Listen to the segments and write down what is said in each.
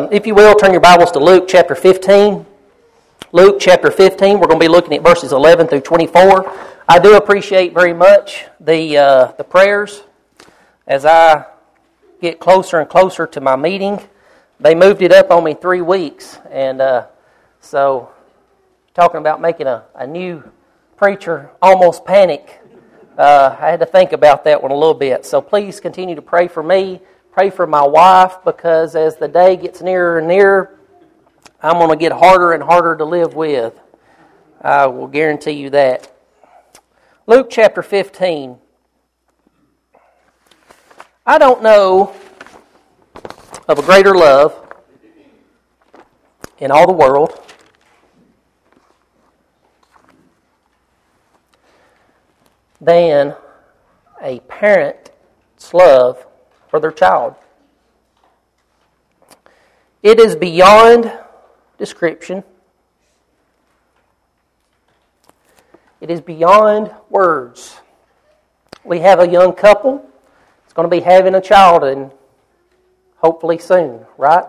If you will, turn your Bibles to Luke chapter 15. Luke chapter 15, we're going to be looking at verses 11 through 24. I do appreciate very much the prayers. As I get closer and closer to my meeting, they moved it up on me 3 weeks. And so, talking about making a new preacher almost panic, I had to think about that one a little bit. So please continue to pray for me. Pray for my wife, because as the day gets nearer and nearer, I'm going to get harder and harder to live with. I will guarantee you that. Luke chapter 15. I don't know of a greater love in all the world than a parent's love for their child. It is beyond description. It is beyond words. We have a young couple that's going to be having a child, and hopefully soon, right?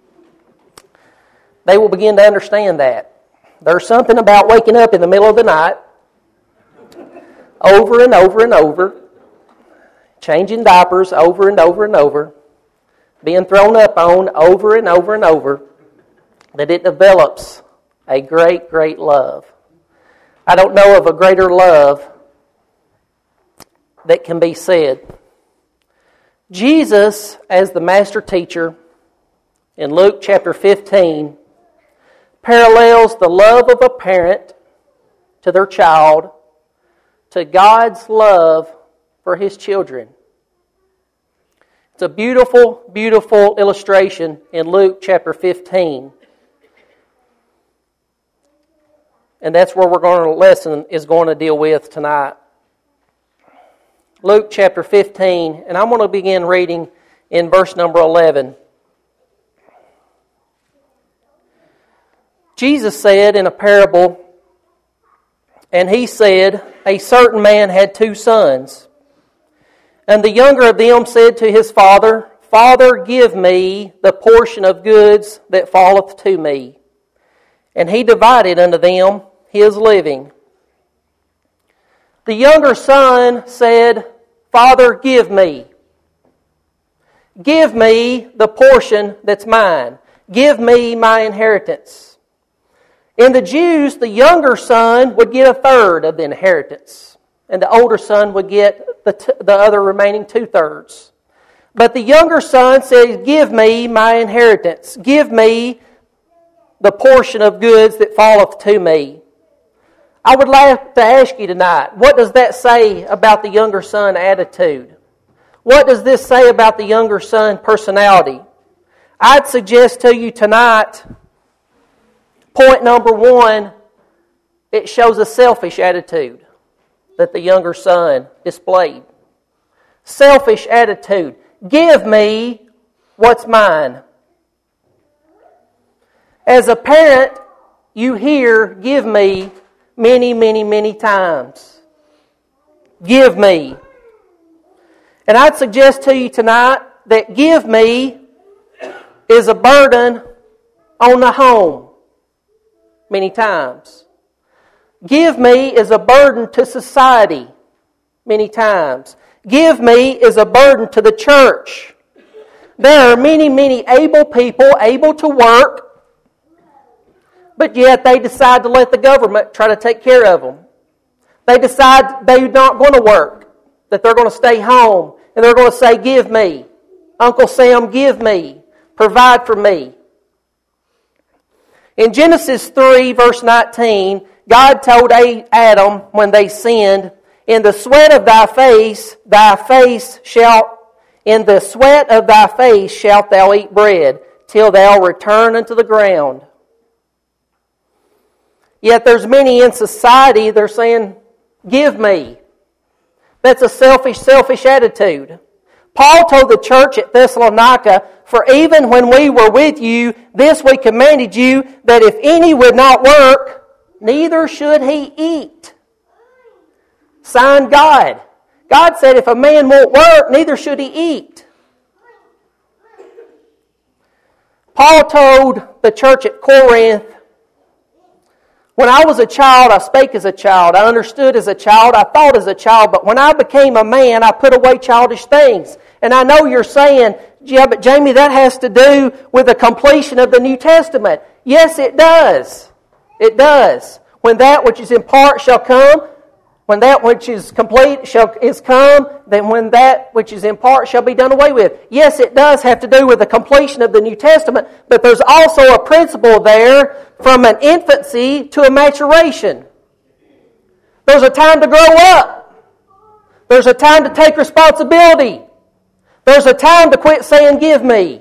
They will begin to understand that. There's something about waking up in the middle of the night, over and over and over, changing diapers over and over and over, being thrown up on over and over and over, that it develops a great, great love. I don't know of a greater love that can be said. Jesus, as the master teacher, in Luke chapter 15, parallels the love of a parent to their child to God's love for His children. It's a beautiful, beautiful illustration in Luke chapter 15. And that's where lesson is going to deal with tonight. Luke chapter 15, and I'm going to begin reading in verse number 11. Jesus said in a parable, and He said, a certain man had 2 sons. And the younger of them said to his father, Father, give me the portion of goods that falleth to me. And he divided unto them his living. The younger son said, Father, give me. Give me the portion that's mine. Give me my inheritance. In the Jews, the younger son would get 1/3 of the inheritance, and the older son would get the other remaining 2/3. But the younger son said, give me my inheritance. Give me the portion of goods that falleth to me. I would like to ask you tonight, what does that say about the younger son attitude? What does this say about the younger son personality? I'd suggest to you tonight, point number 1, it shows a selfish attitude that the younger son displayed. Selfish attitude. Give me what's mine. As a parent, you hear, give me, many, many, many times. Give me. And I'd suggest to you tonight that give me is a burden on the home many times. Give me is a burden to society many times. Give me is a burden to the church. There are many, many able people able to work, but yet they decide to let the government try to take care of them. They decide they're not going to work, that they're going to stay home, and they're going to say, give me. Uncle Sam, give me. Provide for me. In Genesis 3, verse 19, God told Adam when they sinned, in the sweat of thy face shalt thou eat bread, till thou return unto the ground. Yet there's many in society, they're saying, give me. That's a selfish attitude. Paul told the church at Thessalonica, for even when we were with you, this we commanded you, that if any would not work, neither should he eat. Signed God. God said if a man won't work, neither should he eat. Paul told the church at Corinth, when I was a child, I spake as a child. I understood as a child. I thought as a child. But when I became a man, I put away childish things. And I know you're saying, yeah, but Jamie, that has to do with the completion of the New Testament. Yes, it does. It does. When that which is in part shall come, when that which is complete is come, then when that which is in part shall be done away with. Yes, it does have to do with the completion of the New Testament, but there's also a principle there from an infancy to a maturation. There's a time to grow up. There's a time to take responsibility. There's a time to quit saying, give me.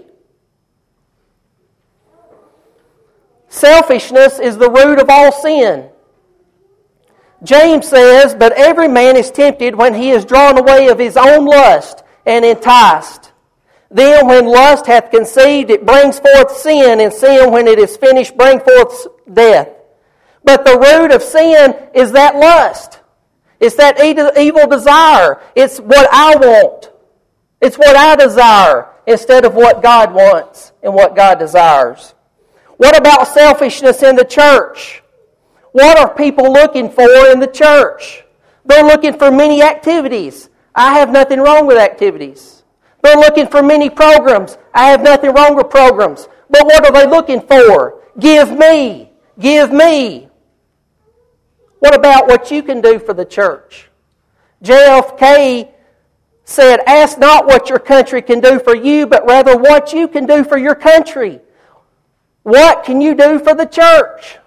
Selfishness is the root of all sin. James says, but every man is tempted when he is drawn away of his own lust and enticed. Then when lust hath conceived, it brings forth sin, and sin, when it is finished, brings forth death. But the root of sin is that lust. It's that evil desire. It's what I want. It's what I desire instead of what God wants and what God desires. What about selfishness in the church? What are people looking for in the church? They're looking for many activities. I have nothing wrong with activities. They're looking for many programs. I have nothing wrong with programs. But what are they looking for? Give me. Give me. What about what you can do for the church? JFK said, ask not what your country can do for you, but rather what you can do for your country. What can you do for the church?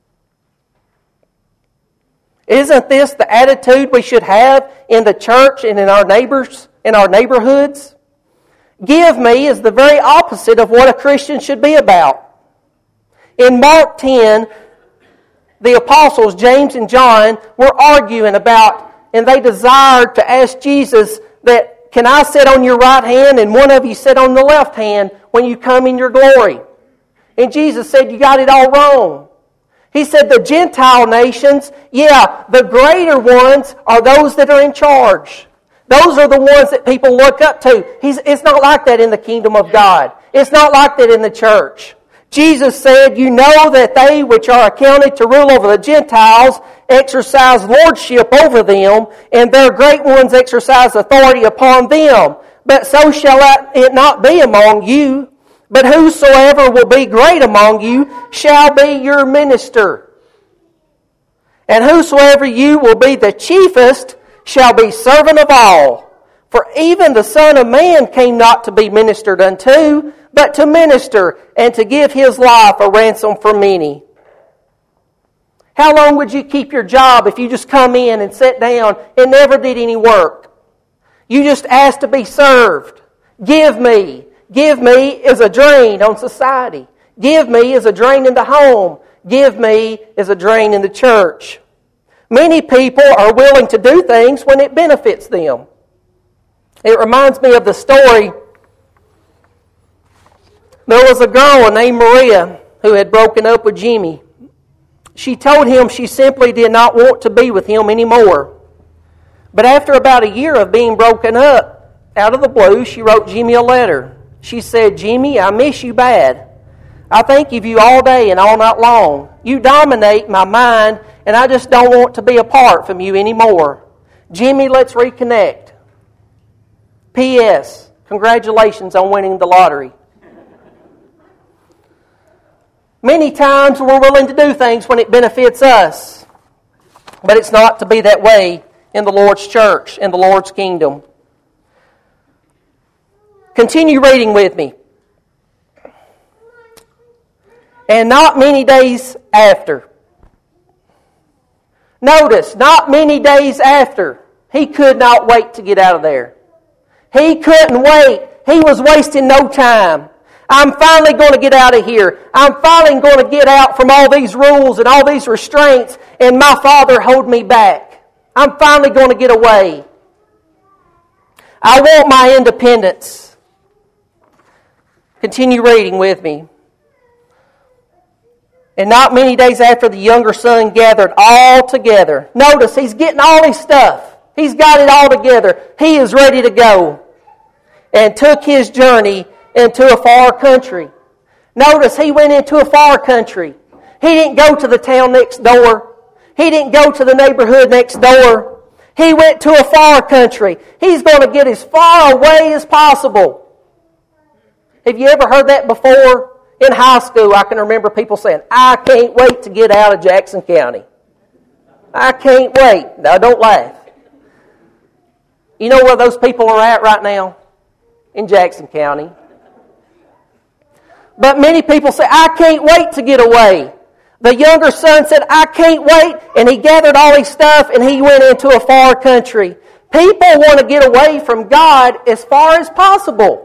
Isn't this the attitude we should have in the church and in our neighbors, in our neighborhoods? Give me is the very opposite of what a Christian should be about. In Mark 10, the apostles, James and John, were arguing about, and they desired to ask Jesus that, can I sit on your right hand and one of you sit on the left hand when you come in your glory? And Jesus said, you got it all wrong. He said the Gentile nations, yeah, the greater ones are those that are in charge. Those are the ones that people look up to. It's not like that in the kingdom of God. It's not like that in the church. Jesus said, you know that they which are accounted to rule over the Gentiles exercise lordship over them, and their great ones exercise authority upon them. But so shall it not be among you. But whosoever will be great among you shall be your minister. And whosoever you will be the chiefest shall be servant of all. For even the Son of Man came not to be ministered unto, but to minister, and to give his life a ransom for many. How long would you keep your job if you just come in and sat down and never did any work? You just asked to be served. Give me. Give me is a drain on society. Give me is a drain in the home. Give me is a drain in the church. Many people are willing to do things when it benefits them. It reminds me of the story. There was a girl named Maria who had broken up with Jimmy. She told him she simply did not want to be with him anymore. But after about a year of being broken up, out of the blue, she wrote Jimmy a letter. She said, Jimmy, I miss you bad. I think of you all day and all night long. You dominate my mind, and I just don't want to be apart from you anymore. Jimmy, let's reconnect. P.S. Congratulations on winning the lottery. Many times we're willing to do things when it benefits us, but it's not to be that way in the Lord's church, in the Lord's kingdom. Continue reading with me. And not many days after. Notice, not many days after. He could not wait to get out of there. He couldn't wait. He was wasting no time. I'm finally going to get out of here. I'm finally going to get out from all these rules and all these restraints, and my Father hold me back. I'm finally going to get away. I want my independence. Continue reading with me. And not many days after, the younger son gathered all together. Notice, he's getting all his stuff. He's got it all together. He is ready to go. And took his journey into a far country. Notice he went into a far country. He didn't go to the town next door. He didn't go to the neighborhood next door. He went to a far country. He's going to get as far away as possible. Have you ever heard that before? In high school, I can remember people saying, I can't wait to get out of Jackson County. I can't wait. Now, don't laugh. You know where those people are at right now? In Jackson County. But many people say, I can't wait to get away. The younger son said, I can't wait, and he gathered all his stuff and he went into a far country. People want to get away from God as far as possible.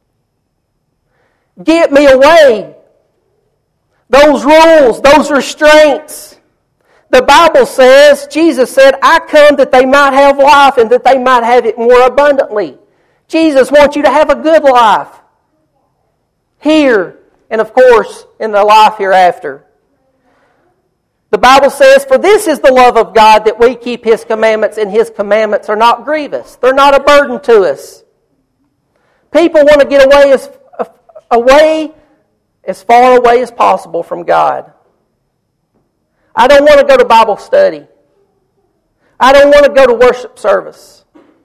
Get me away. Those rules, those restraints. The Bible says, Jesus said, I come that they might have life and that they might have it more abundantly. Jesus wants you to have a good life. Here, and of course, in the life hereafter. The Bible says, for this is the love of God, that we keep His commandments, and His commandments are not grievous. They're not a burden to us. People want to get away as far away as possible from God. I don't want to go to Bible study. I don't want to go to worship service.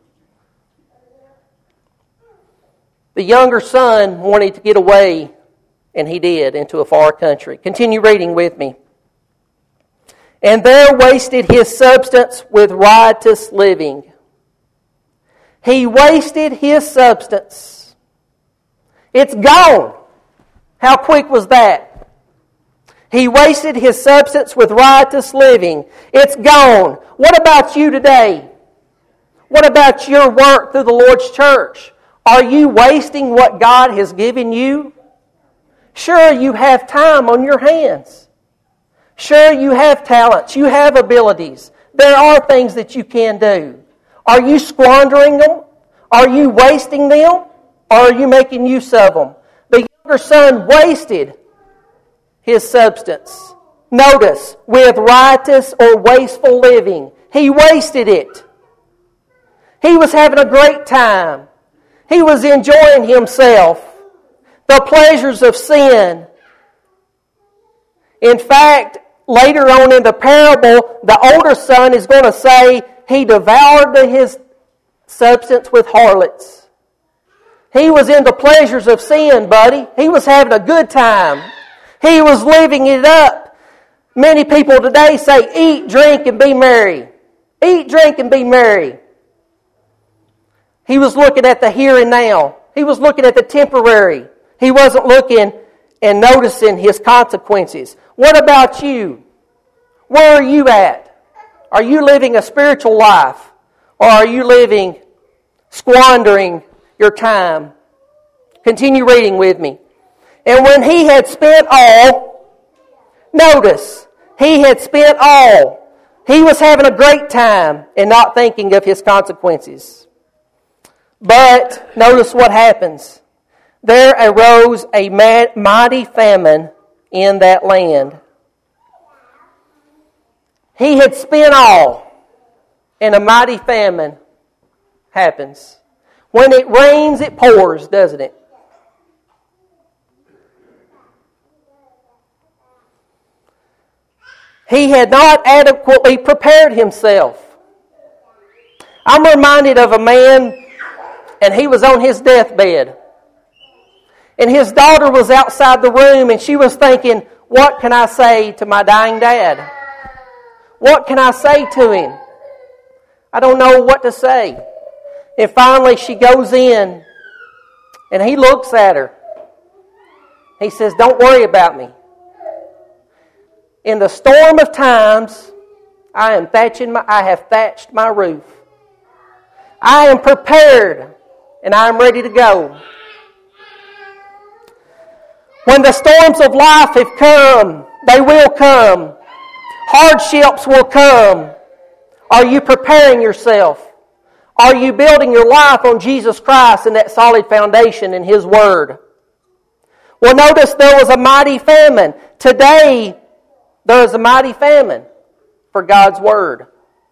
The younger son wanted to get away, and he did, into a far country. Continue reading with me. And there wasted his substance with riotous living. He wasted his substance. It's gone. How quick was that? He wasted his substance with riotous living. It's gone. What about you today? What about your work through the Lord's church? Are you wasting what God has given you? Sure, you have time on your hands. Sure, you have talents. You have abilities. There are things that you can do. Are you squandering them? Are you wasting them? Or are you making use of them? The younger son wasted his substance. Notice, with riotous or wasteful living. He wasted it. He was having a great time. He was enjoying himself. The pleasures of sin. In fact, later on in the parable, the older son is going to say he devoured his substance with harlots. He was in the pleasures of sin, buddy. He was having a good time. He was living it up. Many people today say, eat, drink, and be merry. Eat, drink, and be merry. He was looking at the here and now. He was looking at the temporary. He wasn't looking and noticing his consequences. What about you? Where are you at? Are you living a spiritual life? Or are you squandering your time? Continue reading with me. And when he had spent all, notice, he had spent all. He was having a great time and not thinking of his consequences. But notice what happens. There arose a mighty famine in that land. He had spent all, and a mighty famine happens. When it rains, it pours, doesn't it? He had not adequately prepared himself. I'm reminded of a man, and he was on his deathbed. And his daughter was outside the room, and she was thinking, what can I say to my dying dad? What can I say to him? I don't know what to say. And finally she goes in, and he looks at her. He says, don't worry about me. In the storm of times, I have thatched my roof. I am prepared, and I am ready to go. When the storms of life have come, they will come. Hardships will come. Are you preparing yourself? Are you building your life on Jesus Christ and that solid foundation in His Word? Well, notice there was a mighty famine. Today, there is a mighty famine for God's Word.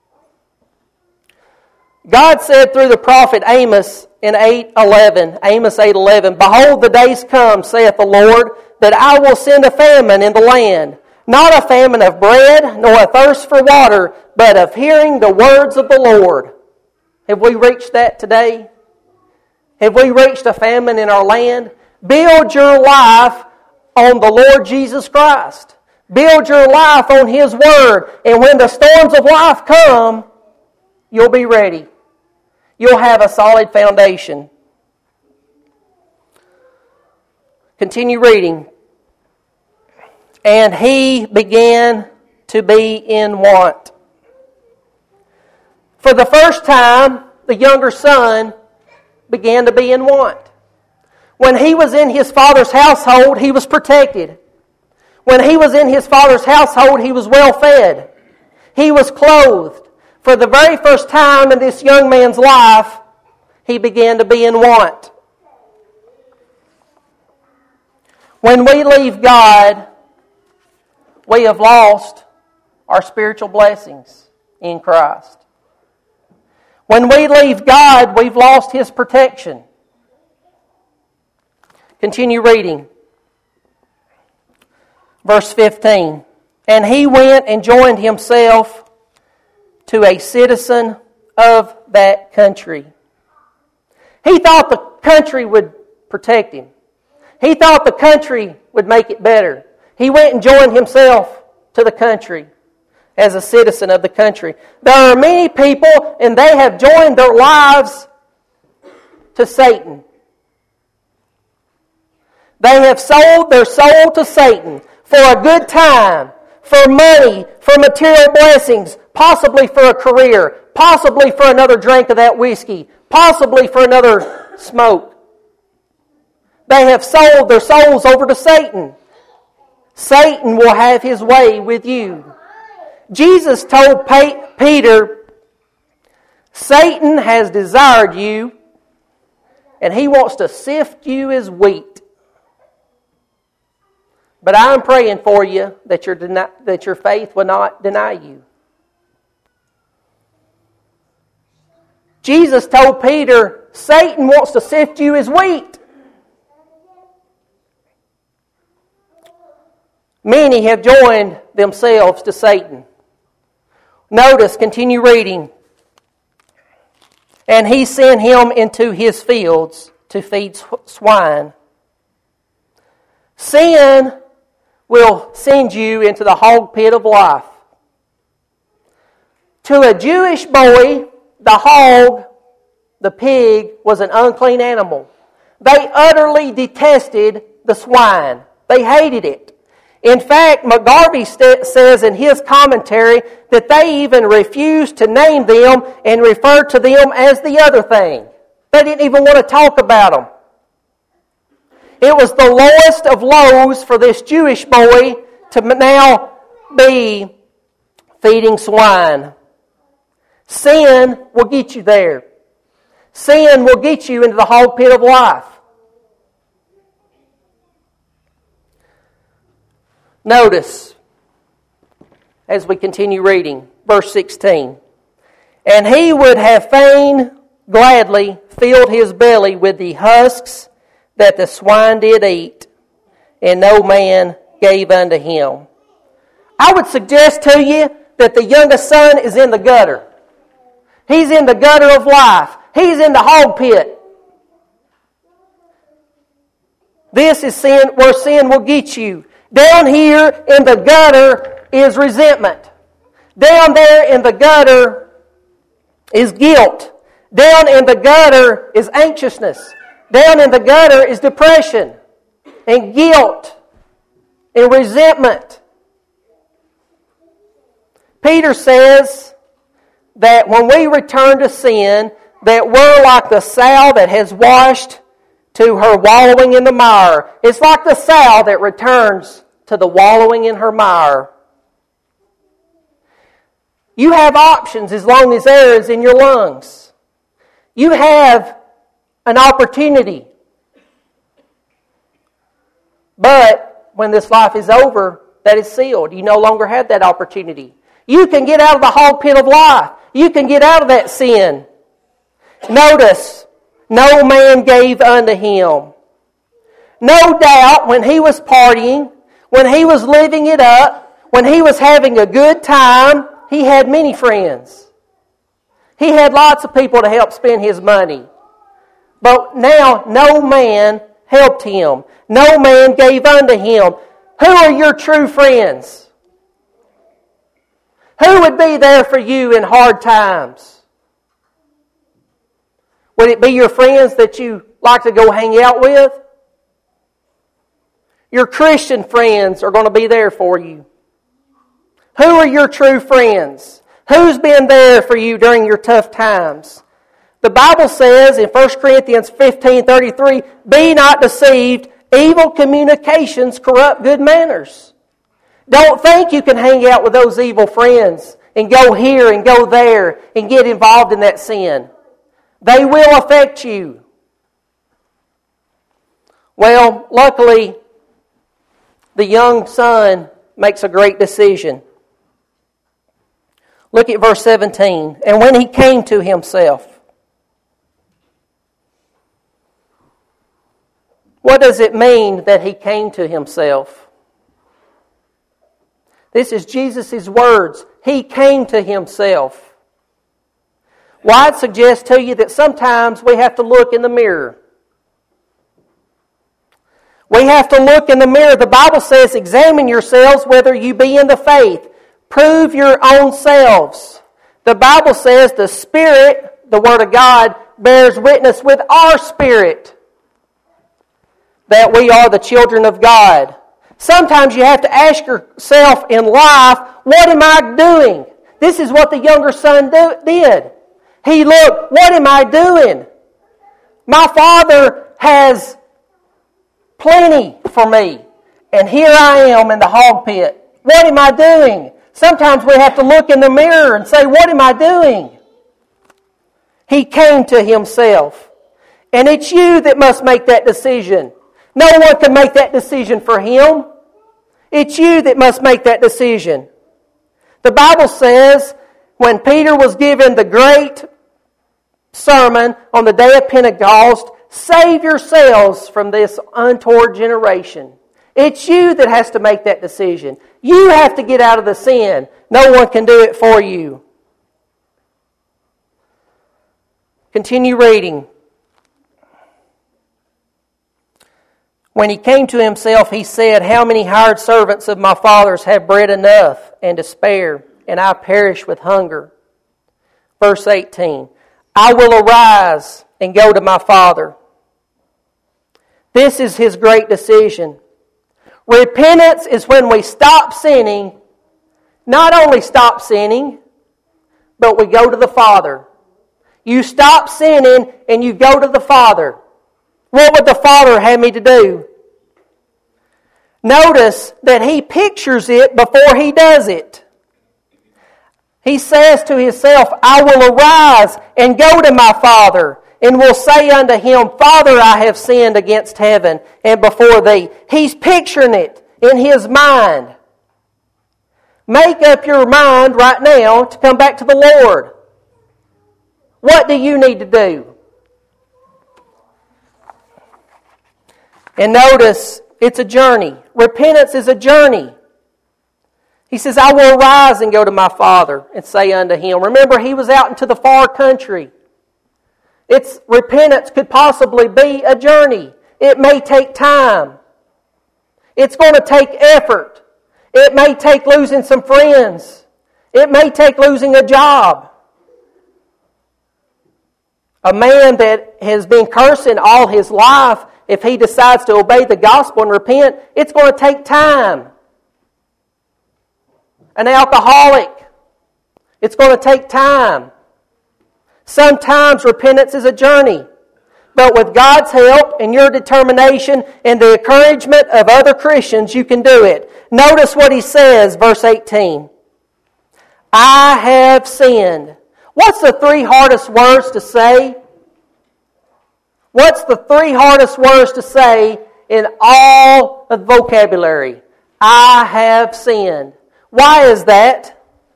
God said through the prophet Amos in Amos 8:11, Behold, the days come, saith the Lord, that I will send a famine in the land, not a famine of bread, nor a thirst for water, but of hearing the words of the Lord. Have we reached that today? Have we reached a famine in our land? Build your life on the Lord Jesus Christ. Build your life on His Word. And when the storms of life come, you'll be ready. You'll have a solid foundation. Continue reading. And he began to be in want. For the first time, the younger son began to be in want. When he was in his father's household, he was protected. When he was in his father's household, he was well fed. He was clothed. For the very first time in this young man's life, he began to be in want. When we leave God, we have lost our spiritual blessings in Christ. When we leave God, we've lost His protection. Continue reading. Verse 15. And he went and joined himself to a citizen of that country. He thought the country would protect him. He thought the country would make it better. He went and joined himself to the country as a citizen of the country. There are many people, and they have joined their lives to Satan. They have sold their soul to Satan for a good time, for money, for material blessings, possibly for a career, possibly for another drink of that whiskey, possibly for another smoke. They have sold their souls over to Satan. Satan will have his way with you. Jesus told Peter, Satan has desired you, and he wants to sift you as wheat. But I'm praying for you that your faith will not deny you. Jesus told Peter, Satan wants to sift you as wheat. Many have joined themselves to Satan. Notice, continue reading. And he sent him into his fields to feed swine. Sin will send you into the hog pit of life. To a Jewish boy, the hog, the pig, was an unclean animal. They utterly detested the swine. They hated it. In fact, McGarvey says in his commentary that they even refused to name them and refer to them as the other thing. They didn't even want to talk about them. It was the lowest of lows for this Jewish boy to now be feeding swine. Sin will get you there. Sin will get you into the hog pit of life. Notice, as we continue reading, verse 16. And he would have fain gladly filled his belly with the husks that the swine did eat, and no man gave unto him. I would suggest to you that the youngest son is in the gutter. He's in the gutter of life. He's in the hog pit. This is sin, where sin will get you. Down here in the gutter is resentment. Down there in the gutter is guilt. Down in the gutter is anxiousness. Down in the gutter is depression and guilt and resentment. Peter says that when we return to sin, that we're like the sow that has washed to her wallowing in the mire. It's like the sow that returns to the wallowing in her mire. You have options as long as air is in your lungs. You have an opportunity. But when this life is over, that is sealed. You no longer have that opportunity. You can get out of the hog pit of life. You can get out of that sin. Notice, no man gave unto him. No doubt when he was partying, when he was living it up, when he was having a good time, he had many friends. He had lots of people to help spend his money. But now no man helped him. No man gave unto him. Who are your true friends? Who would be there for you in hard times? Would it be your friends that you like to go hang out with? Your Christian friends are going to be there for you. Who are your true friends? Who's been there for you during your tough times? The Bible says in 1 Corinthians 15:33, "Be not deceived, evil communications corrupt good manners." Don't think you can hang out with those evil friends and go here and go there and get involved in that sin. They will affect you. Well, luckily, the young son makes a great decision. Look at verse 17. "And when he came to himself." What does it mean that he came to himself? This is Jesus' words. He came to himself. Well, I'd suggest to you that sometimes we have to look in the mirror. We have to look in the mirror. The Bible says, "Examine yourselves whether you be in the faith. Prove your own selves." The Bible says the Spirit, the Word of God, bears witness with our spirit that we are the children of God. Sometimes you have to ask yourself in life, what am I doing? This is what the younger son did. He looked, what am I doing? My father has plenty for me, and here I am in the hog pit. What am I doing? Sometimes we have to look in the mirror and say, what am I doing? He came to himself. And it's you that must make that decision. No one can make that decision for him. It's you that must make that decision. The Bible says when Peter was given the great sermon on the day of Pentecost, "Save yourselves from this untoward generation." It's you that has to make that decision. You have to get out of the sin. No one can do it for you. Continue reading. "When he came to himself, he said, How many hired servants of my father's have bread enough and to spare, and I perish with hunger? Verse 18, "I will arise and go to my father." This is his great decision. Repentance is when we stop sinning, not only stop sinning, but we go to the Father. You stop sinning and you go to the Father. What would the Father have me to do? Notice that he pictures it before he does it. He says to himself, "I will arise and go to my Father, and will say unto him, Father, I have sinned against heaven and before thee." He's picturing it in his mind. Make up your mind right now to come back to the Lord. What do you need to do? And notice, it's a journey. Repentance is a journey. He says, "I will arise and go to my Father and say unto him." Remember, he was out into the far country. Repentance could possibly be a journey. It may take time. It's going to take effort. It may take losing some friends. It may take losing a job. A man that has been cursing all his life, if he decides to obey the gospel and repent, it's going to take time. An alcoholic, it's going to take time. Sometimes repentance is a journey. But with God's help and your determination and the encouragement of other Christians, you can do it. Notice what he says, verse 18. "I have sinned." What's the three hardest words to say? What's the three hardest words to say in all of the vocabulary? I have sinned. Why is that?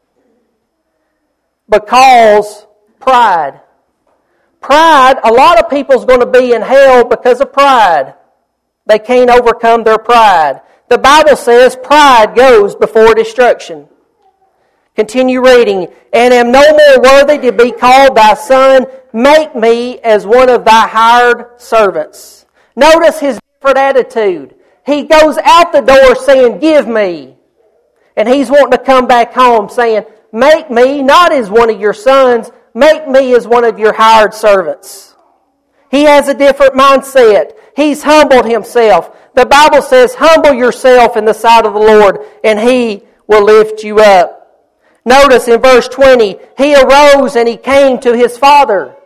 Because pride. Pride, a lot of people's going to be in hell because of pride. They can't overcome their pride. The Bible says pride goes before destruction. Continue reading. And am no more worthy to be called thy son. Make me as one of thy hired servants. Notice his different attitude. He goes out the door saying, give me. And he's wanting to come back home saying, make me not as one of your sons. Make me as one of your hired servants. He has a different mindset. He's humbled himself. The Bible says, humble yourself in the sight of the Lord, and He will lift you up. Notice in verse 20, he arose and he came to his father.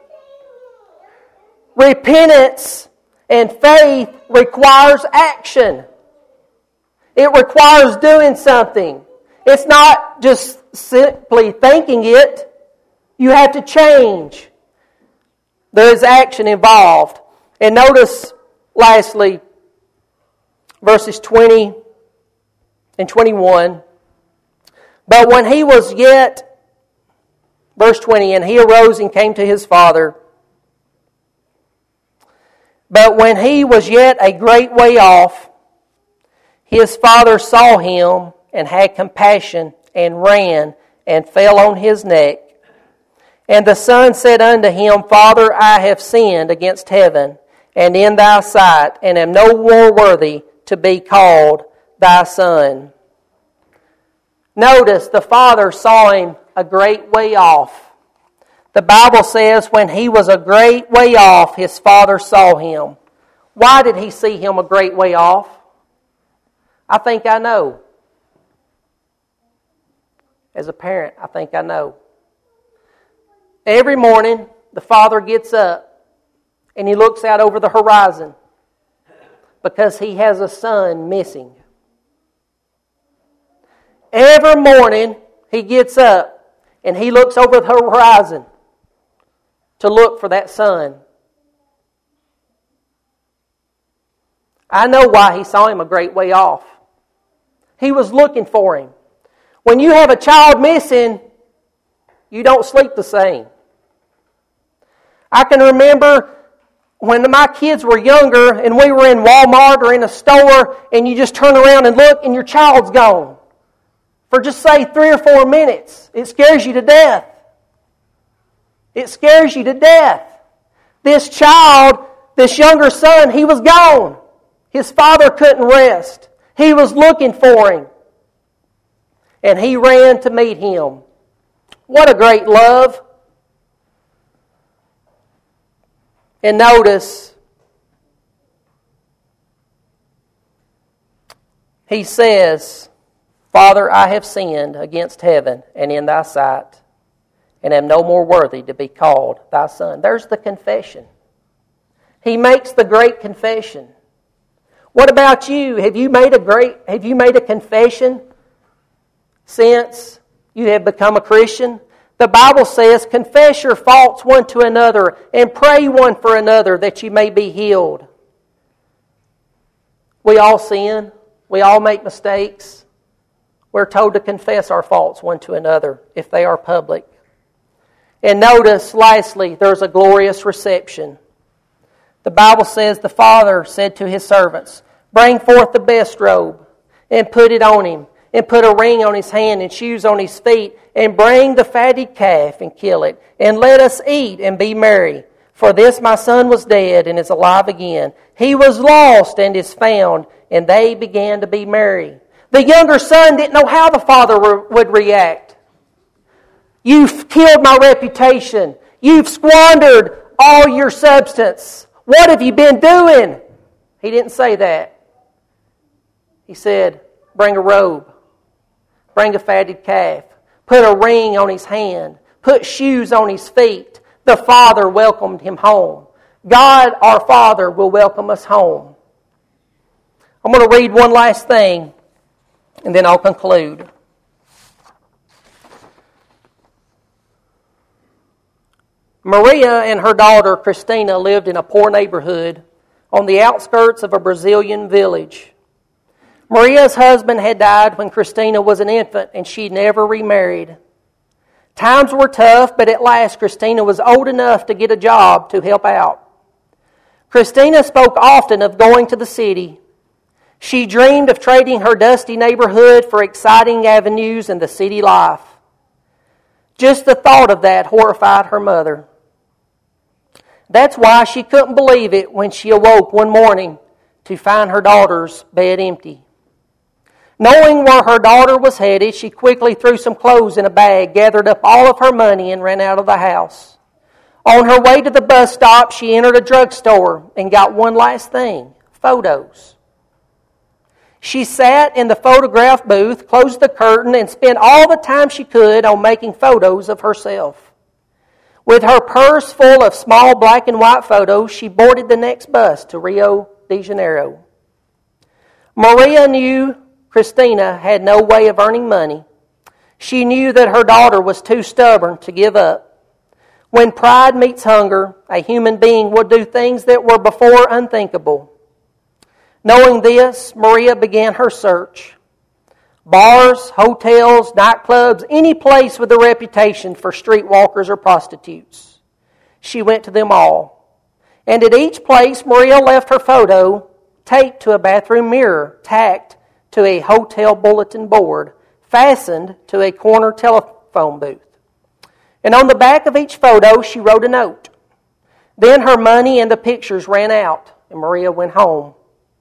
Repentance and faith requires action. It requires doing something. It's not just simply thinking it. You have to change. There is action involved. And notice, lastly, verses 20 and 21. But when he was yet, verse 20, and he arose and came to his father. But when he was yet a great way off, his father saw him and had compassion and ran and fell on his neck. And the son said unto him, Father, I have sinned against heaven and in thy sight, and am no more worthy to be called thy son. Notice the father saw him a great way off. The Bible says when he was a great way off, his father saw him. Why did he see him a great way off? I think I know. As a parent, I think I know. Every morning, the father gets up and he looks out over the horizon because he has a son missing. Every morning, he gets up and he looks over the horizon to look for that son. I know why he saw him a great way off. He was looking for him. When you have a child missing, you don't sleep the same. I can remember when my kids were younger and we were in Walmart or in a store and you just turn around and look and your child's gone. For just say 3 or 4 minutes. It scares you to death. It scares you to death. This child, this younger son, he was gone. His father couldn't rest. He was looking for him. And he ran to meet him. What a great love. And notice, he says, Father, I have sinned against heaven and in thy sight, and am no more worthy to be called thy son. There's the confession. He makes the great confession. What about you? Have you made a confession since you have become a Christian? The Bible says, confess your faults one to another and pray one for another that you may be healed. We all sin. We all make mistakes. We're told to confess our faults one to another if they are public. And notice, lastly, there's a glorious reception. The Bible says the father said to his servants, bring forth the best robe and put it on him, and put a ring on his hand and shoes on his feet, and bring the fatted calf and kill it, and let us eat and be merry. For this my son was dead and is alive again. He was lost and is found, and they began to be merry. The younger son didn't know how the father would react. You've killed my reputation. You've squandered all your substance. What have you been doing? He didn't say that. He said, bring a robe. Bring a fatted calf. Put a ring on his hand. Put shoes on his feet. The father welcomed him home. God, our Father, will welcome us home. I'm going to read one last thing, and then I'll conclude. Maria and her daughter Christina lived in a poor neighborhood on the outskirts of a Brazilian village. Maria's husband had died when Christina was an infant, and she never remarried. Times were tough, but at last Christina was old enough to get a job to help out. Christina spoke often of going to the city. She dreamed of trading her dusty neighborhood for exciting avenues in the city life. Just the thought of that horrified her mother. That's why she couldn't believe it when she awoke one morning to find her daughter's bed empty. Knowing where her daughter was headed, she quickly threw some clothes in a bag, gathered up all of her money, and ran out of the house. On her way to the bus stop, she entered a drugstore and got one last thing: photos. She sat in the photograph booth, closed the curtain, and spent all the time she could on making photos of herself. With her purse full of small black and white photos, she boarded the next bus to Rio de Janeiro. Maria knew Christina had no way of earning money. She knew that her daughter was too stubborn to give up. When pride meets hunger, a human being will do things that were before unthinkable. Knowing this, Maria began her search. Bars, hotels, nightclubs, any place with a reputation for streetwalkers or prostitutes. She went to them all. And at each place, Maria left her photo taped to a bathroom mirror, tacked to a hotel bulletin board, fastened to a corner telephone booth. And on the back of each photo, she wrote a note. Then her money and the pictures ran out, and Maria went home.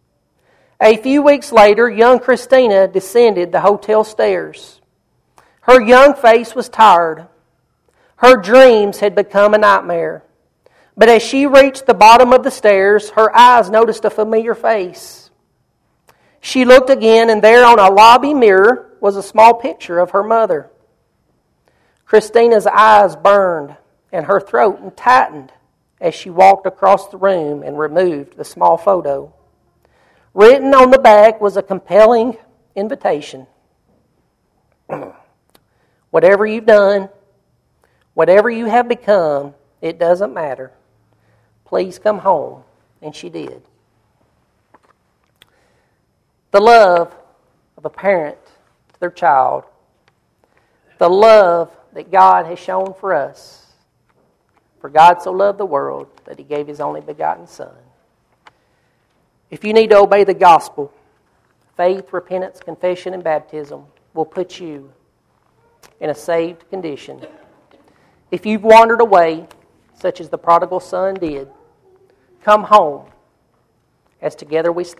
A few weeks later, young Christina descended the hotel stairs. Her young face was tired. Her dreams had become a nightmare. But as she reached the bottom of the stairs, her eyes noticed a familiar face. She looked again, and there on a lobby mirror was a small picture of her mother. Christina's eyes burned, and her throat tightened as she walked across the room and removed the small photo. Written on the back was a compelling invitation. Whatever you've done, whatever you have become, it doesn't matter. Please come home. And she did. The love of a parent to their child, the love that God has shown for us. For God so loved the world that He gave His only begotten Son. If you need to obey the gospel, faith, repentance, confession, and baptism will put you in a saved condition. If you've wandered away, such as the prodigal son did, come home as together we stand.